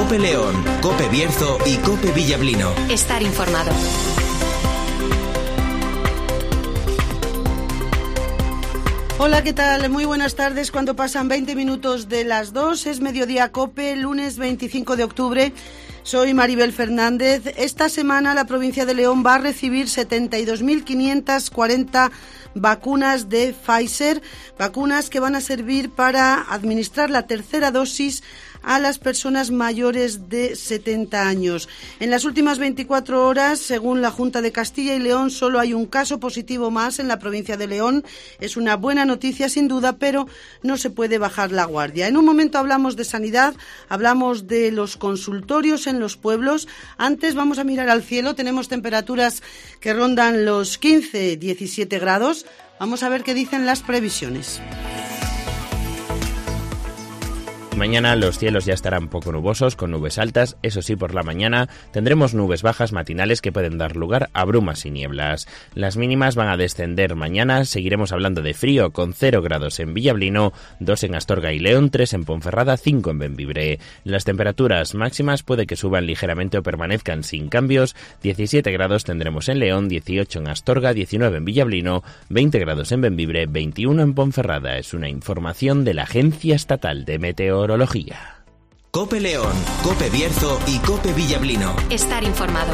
COPE León, COPE Bierzo y COPE Villablino. Estar informado. Hola, ¿qué tal? Muy buenas tardes. Cuando pasan 20 minutos de las 2, es Mediodía COPE, lunes 25 de octubre. Soy Maribel Fernández. Esta semana la provincia de León va a recibir 72.540 vacunas de Pfizer, vacunas que van a servir para administrar la tercera dosis a las personas mayores de 70 años. En las últimas 24 horas, según la Junta de Castilla y León, solo hay un caso positivo más en la provincia de León. Es una buena noticia, sin duda, pero no se puede bajar la guardia. En un momento hablamos de sanidad, hablamos de los consultorios en los pueblos. Antes vamos a mirar al cielo. Tenemos temperaturas que rondan los 15-17 grados. Vamos a ver qué dicen las previsiones. Mañana los cielos ya estarán poco nubosos, con nubes altas. Eso sí, por la mañana tendremos nubes bajas matinales que pueden dar lugar a brumas y nieblas. Las mínimas van a descender mañana. Seguiremos hablando de frío, con 0 grados en Villablino, 2 en Astorga y León, 3 en Ponferrada, 5 en Bembibre. Las temperaturas máximas puede que suban ligeramente o permanezcan sin cambios. 17 grados tendremos en León, 18 en Astorga, 19 en Villablino, 20 grados en Bembibre, 21 en Ponferrada. Es una información de la Agencia Estatal de Meteorología. COPE León, COPE Bierzo y COPE Villablino. Estar informado.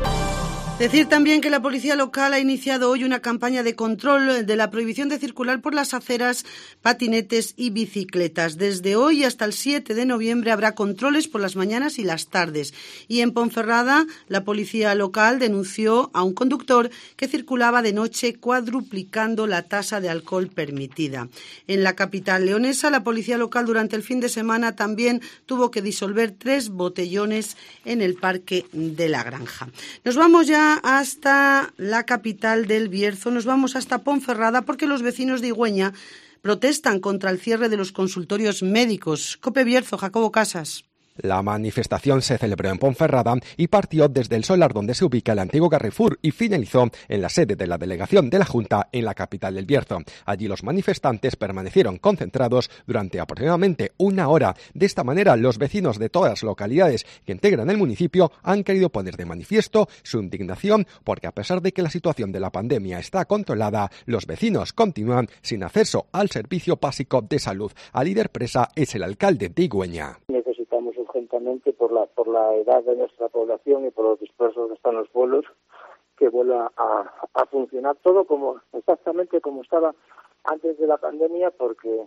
Decir también que la policía local ha iniciado hoy una campaña de control de la prohibición de circular por las aceras, patinetes y bicicletas. Desde hoy hasta el 7 de noviembre habrá controles por las mañanas y las tardes. Y en Ponferrada, la policía local denunció a un conductor que circulaba de noche cuadruplicando la tasa de alcohol permitida. En la capital leonesa, la policía local durante el fin de semana también tuvo que disolver 3 botellones en el Parque de la Granja. Nos vamos ya hasta la capital del Bierzo, nos vamos hasta Ponferrada porque los vecinos de Igüeña protestan contra el cierre de los consultorios médicos. COPE Bierzo, Jacobo Casas. La manifestación se celebró en Ponferrada y partió desde el solar donde se ubica el antiguo Carrefour y finalizó en la sede de la delegación de la Junta en la capital del Bierzo. Allí los manifestantes permanecieron concentrados durante aproximadamente 1 hora. De esta manera, los vecinos de todas las localidades que integran el municipio han querido poner de manifiesto su indignación porque, a pesar de que la situación de la pandemia está controlada, los vecinos continúan sin acceso al servicio básico de salud. El líder presa es el alcalde de Igüeña. Necesitamos urgentemente por la edad de nuestra población y por los dispersos que están los pueblos, que vuelva a funcionar todo exactamente como estaba antes de la pandemia, porque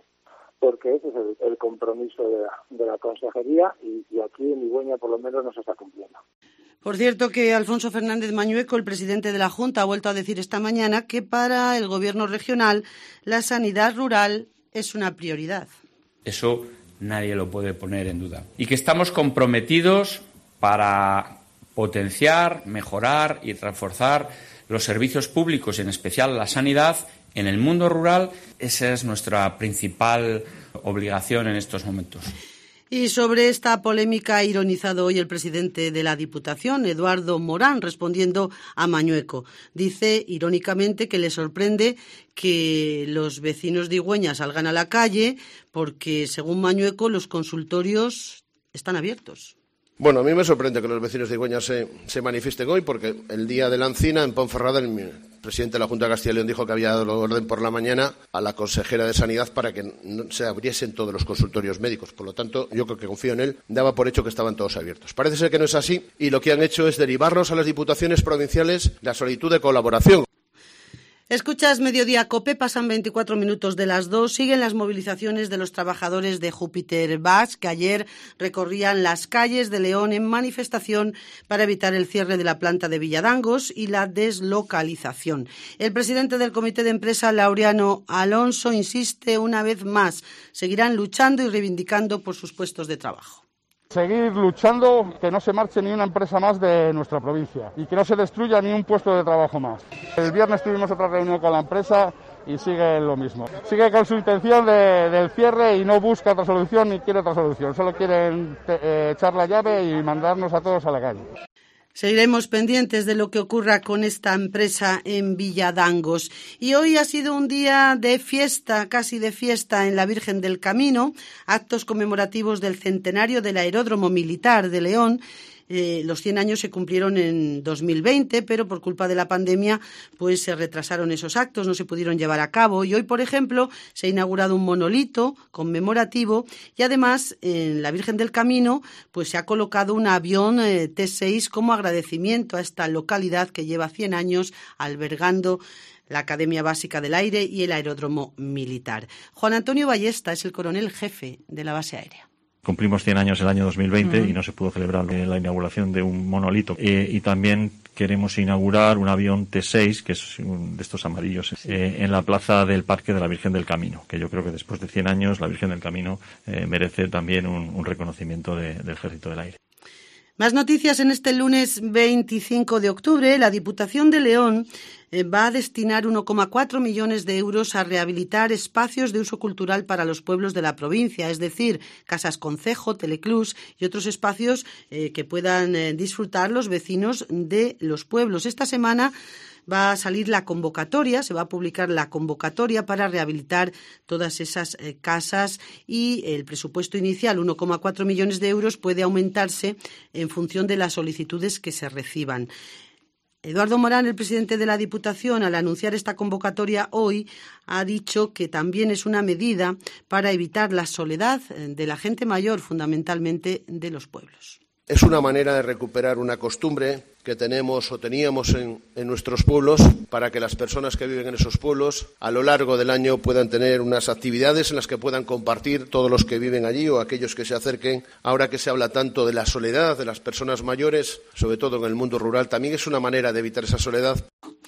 ese es el compromiso de la consejería y aquí en Igüeña por lo menos no se está cumpliendo. Por cierto que Alfonso Fernández Mañueco, el presidente de la Junta, ha vuelto a decir esta mañana que para el gobierno regional la sanidad rural es una prioridad. Eso nadie lo puede poner en duda. Y que estamos comprometidos para potenciar, mejorar y reforzar los servicios públicos, y en especial la sanidad, en el mundo rural. Esa es nuestra principal obligación en estos momentos. Y sobre esta polémica ha ironizado hoy el presidente de la Diputación, Eduardo Morán, respondiendo a Mañueco. Dice irónicamente que le sorprende que los vecinos de Igüeña salgan a la calle porque, según Mañueco, los consultorios están abiertos. Bueno, a mí me sorprende que los vecinos de Igüeña se manifiesten hoy, porque el día de la Encina, en Ponferrada, el presidente de la Junta de Castilla y León dijo que había dado orden por la mañana a la consejera de Sanidad para que no se abriesen todos los consultorios médicos. Por lo tanto, yo creo que confío en él, daba por hecho que estaban todos abiertos. Parece ser que no es así y lo que han hecho es derivarlos a las diputaciones provinciales la solicitud de colaboración. Escuchas Mediodía COPE, pasan 24 minutos de las 2. Siguen las movilizaciones de los trabajadores de Júpiter Bus, que ayer recorrían las calles de León en manifestación para evitar el cierre de la planta de Villadangos y la deslocalización. El presidente del comité de empresa, Laureano Alonso, insiste una vez más: seguirán luchando y reivindicando por sus puestos de trabajo. Seguir luchando, que no se marche ni una empresa más de nuestra provincia y que no se destruya ni un puesto de trabajo más. El viernes tuvimos otra reunión con la empresa y sigue lo mismo. Sigue con su intención del cierre y no busca otra solución ni quiere otra solución. Solo quieren echar la llave y mandarnos a todos a la calle. Seguiremos pendientes de lo que ocurra con esta empresa en Villadangos. Y hoy ha sido un día de fiesta, casi de fiesta, en la Virgen del Camino, actos conmemorativos del centenario del Aeródromo Militar de León. Los 100 años se cumplieron en 2020, pero por culpa de la pandemia pues se retrasaron esos actos, no se pudieron llevar a cabo. Y hoy, por ejemplo, se ha inaugurado un monolito conmemorativo y además en la Virgen del Camino pues se ha colocado un avión T-6 como agradecimiento a esta localidad que lleva 100 años albergando la Academia Básica del Aire y el Aeródromo Militar. Juan Antonio Ballesta es el coronel jefe de la base aérea. Cumplimos 100 años el año 2020 y no se pudo celebrar la inauguración de un monolito. Y también queremos inaugurar un avión T-6, que es de estos amarillos, en la plaza del Parque de la Virgen del Camino, que yo creo que después de 100 años la Virgen del Camino merece también un reconocimiento del Ejército del Aire. Más noticias en este lunes 25 de octubre. La Diputación de León va a destinar 1,4 millones de euros a rehabilitar espacios de uso cultural para los pueblos de la provincia, es decir, casas concejo, teleclús y otros espacios que puedan disfrutar los vecinos de los pueblos. Esta semana va a salir la convocatoria, se va a publicar la convocatoria para rehabilitar todas esas casas y el presupuesto inicial, 1,4 millones de euros, puede aumentarse en función de las solicitudes que se reciban. Eduardo Morán, el presidente de la Diputación, al anunciar esta convocatoria hoy, ha dicho que también es una medida para evitar la soledad de la gente mayor, fundamentalmente de los pueblos. Es una manera de recuperar una costumbre que tenemos o teníamos en nuestros pueblos para que las personas que viven en esos pueblos a lo largo del año puedan tener unas actividades en las que puedan compartir todos los que viven allí o aquellos que se acerquen. Ahora que se habla tanto de la soledad de las personas mayores, sobre todo en el mundo rural, también es una manera de evitar esa soledad.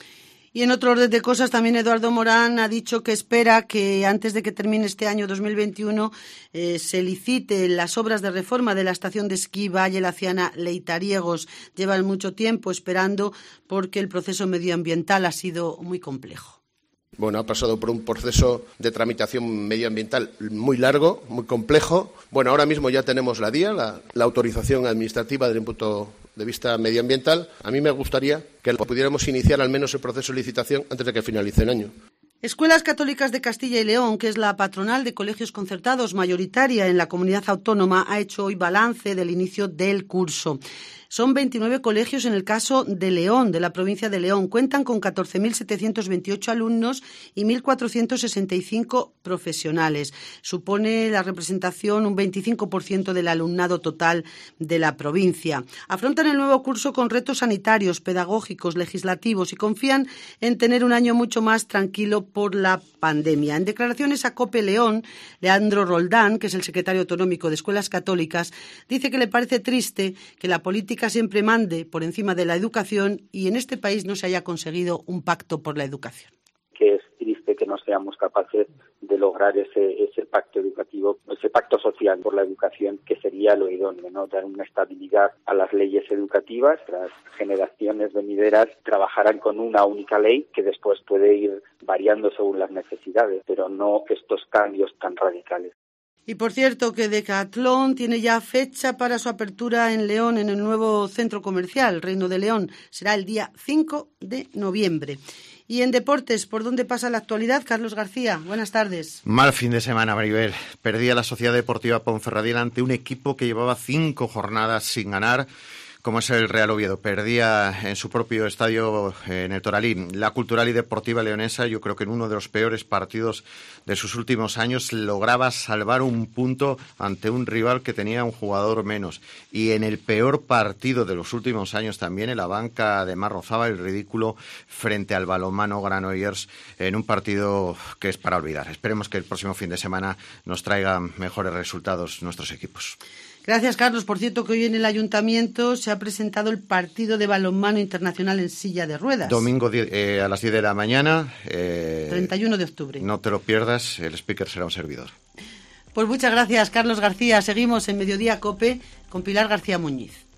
Y en otro orden de cosas, también Eduardo Morán ha dicho que espera que antes de que termine este año 2021 se licite las obras de reforma de la estación de esquí Valle Laciana Leitariegos. Llevan mucho tiempo esperando porque el proceso medioambiental ha sido muy complejo. Bueno, ha pasado por un proceso de tramitación medioambiental muy largo, muy complejo. Bueno, ahora mismo ya tenemos la DIA, la autorización administrativa desde un punto de vista medioambiental. A mí me gustaría que pudiéramos iniciar al menos el proceso de licitación antes de que finalice el año. Escuelas Católicas de Castilla y León, que es la patronal de colegios concertados mayoritaria en la comunidad autónoma, ha hecho hoy balance del inicio del curso. Son 29 colegios en el caso de León, de la provincia de León. Cuentan con 14.728 alumnos y 1.465 profesionales. Supone la representación un 25% del alumnado total de la provincia. Afrontan el nuevo curso con retos sanitarios, pedagógicos, legislativos y confían en tener un año mucho más tranquilo por la pandemia. En declaraciones a COPE León, Leandro Roldán, que es el secretario autonómico de Escuelas Católicas, dice que le parece triste que la política siempre mande por encima de la educación y en este país no se haya conseguido un pacto por la educación. Que es triste que no seamos capaces de lograr ese pacto educativo, ese pacto social por la educación, que sería lo idóneo, ¿no? Dar una estabilidad a las leyes educativas. Las generaciones venideras trabajarán con una única ley que después puede ir variando según las necesidades, pero no estos cambios tan radicales. Y por cierto que Decathlon tiene ya fecha para su apertura en León, en el nuevo centro comercial Reino de León. Será el día 5 de noviembre. Y en deportes, ¿por dónde pasa la actualidad? Carlos García, buenas tardes. Mal fin de semana, Maribel. Perdía la Sociedad Deportiva Ponferradina ante un equipo que llevaba 5 jornadas sin ganar, como es el Real Oviedo. Perdía en su propio estadio, en el Toralí. La Cultural y Deportiva Leonesa, yo creo que en uno de los peores partidos de sus últimos años, lograba salvar un punto ante un rival que tenía un jugador menos. Y en el peor partido de los últimos años también, en la banca de Mar rozaba el ridículo frente al balonmano Granollers, en un partido que es para olvidar. Esperemos que el próximo fin de semana nos traigan mejores resultados nuestros equipos. Gracias, Carlos. Por cierto, que hoy en el Ayuntamiento se ha presentado el partido de balonmano internacional en silla de ruedas. Domingo a las 10 de la mañana. 31 de octubre. No te lo pierdas, el speaker será un servidor. Pues muchas gracias, Carlos García. Seguimos en Mediodía COPE con Pilar García Muñiz.